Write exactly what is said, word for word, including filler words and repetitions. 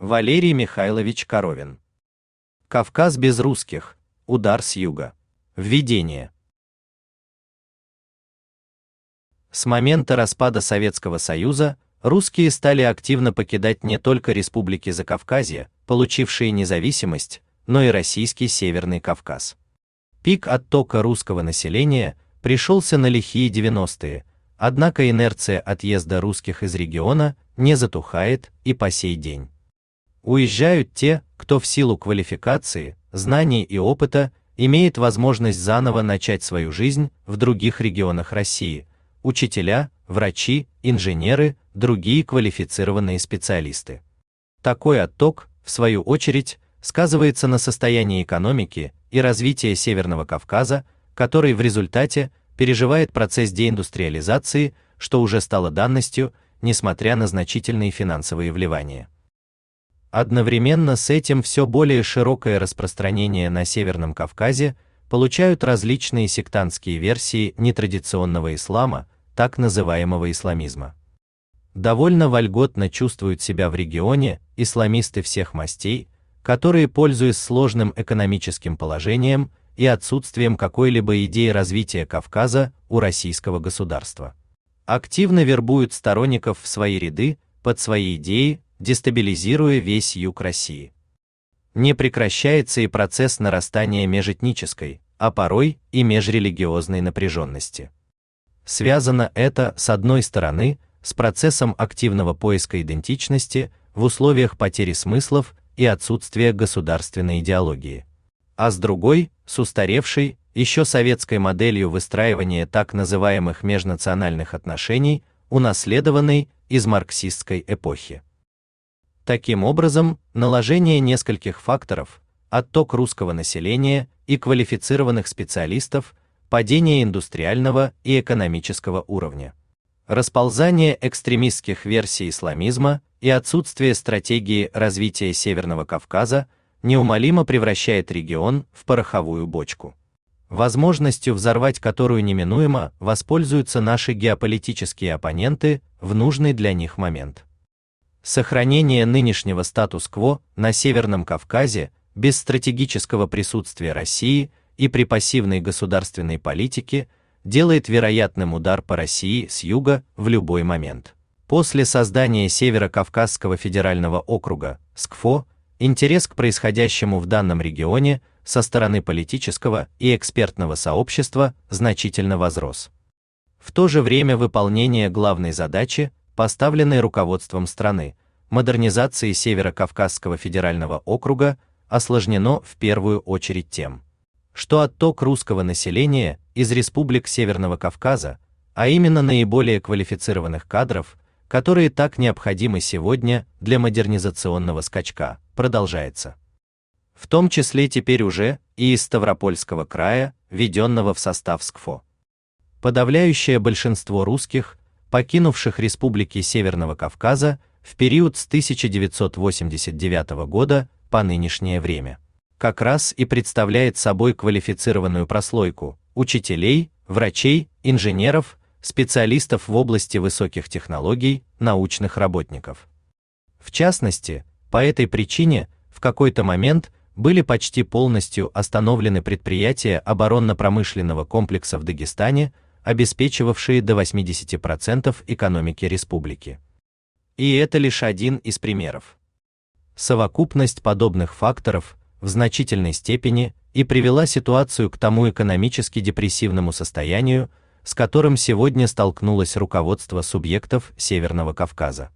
Валерий Михайлович Коровин. Кавказ без русских. Удар с юга. Введение. С момента распада Советского Союза русские стали активно покидать не только республики Закавказья, получившие независимость, но и российский Северный Кавказ. Пик оттока русского населения пришелся на лихие девяностые, однако инерция отъезда русских из региона не затухает и по сей день. Уезжают те, кто в силу квалификации, знаний и опыта имеет возможность заново начать свою жизнь в других регионах России: учителя, врачи, инженеры, другие квалифицированные специалисты. Такой отток, в свою очередь, сказывается на состоянии экономики и развитии Северного Кавказа, который в результате переживает процесс деиндустриализации, что уже стало данностью, несмотря на значительные финансовые вливания. Одновременно с этим все более широкое распространение на Северном Кавказе получают различные сектантские версии нетрадиционного ислама, так называемого исламизма. Довольно вольготно чувствуют себя в регионе исламисты всех мастей, которые, пользуясь сложным экономическим положением и отсутствием какой-либо идеи развития Кавказа у российского государства, активно вербуют сторонников в свои ряды под свои идеи, дестабилизируя весь юг России. Не прекращается и процесс нарастания межэтнической, а порой и межрелигиозной напряженности. Связано это, с одной стороны, с процессом активного поиска идентичности в условиях потери смыслов и отсутствия государственной идеологии, а с другой, с устаревшей, еще советской моделью выстраивания так называемых межнациональных отношений, унаследованной из марксистской эпохи. Таким образом, наложение нескольких факторов: отток русского населения и квалифицированных специалистов, падение индустриального и экономического уровня, расползание экстремистских версий исламизма и отсутствие стратегии развития Северного Кавказа неумолимо превращает регион в пороховую бочку, возможностью взорвать которую неминуемо воспользуются наши геополитические оппоненты в нужный для них момент. Сохранение нынешнего статус-кво на Северном Кавказе без стратегического присутствия России и при пассивной государственной политике делает вероятным удар по России с юга в любой момент. После создания Северо-Кавказского федерального округа, СКФО, интерес к происходящему в данном регионе со стороны политического и экспертного сообщества значительно возрос. В то же время выполнение главной задачи, поставленной руководством страны, модернизации Северо-Кавказского федерального округа, осложнено в первую очередь тем, что отток русского населения из республик Северного Кавказа, а именно наиболее квалифицированных кадров, которые так необходимы сегодня для модернизационного скачка, продолжается. В том числе теперь уже и из Ставропольского края, введенного в состав СКФО. Подавляющее большинство русских, покинувших республики Северного Кавказа в период с тысяча девятьсот восемьдесят девятого года по нынешнее время, как раз и представляет собой квалифицированную прослойку учителей, врачей, инженеров, специалистов в области высоких технологий, научных работников. В частности, по этой причине в какой-то момент были почти полностью остановлены предприятия оборонно-промышленного комплекса в Дагестане, обеспечивавшие до восьмидесяти процентов экономики республики. И это лишь один из примеров. Совокупность подобных факторов в значительной степени и привела ситуацию к тому экономически депрессивному состоянию, с которым сегодня столкнулось руководство субъектов Северного Кавказа.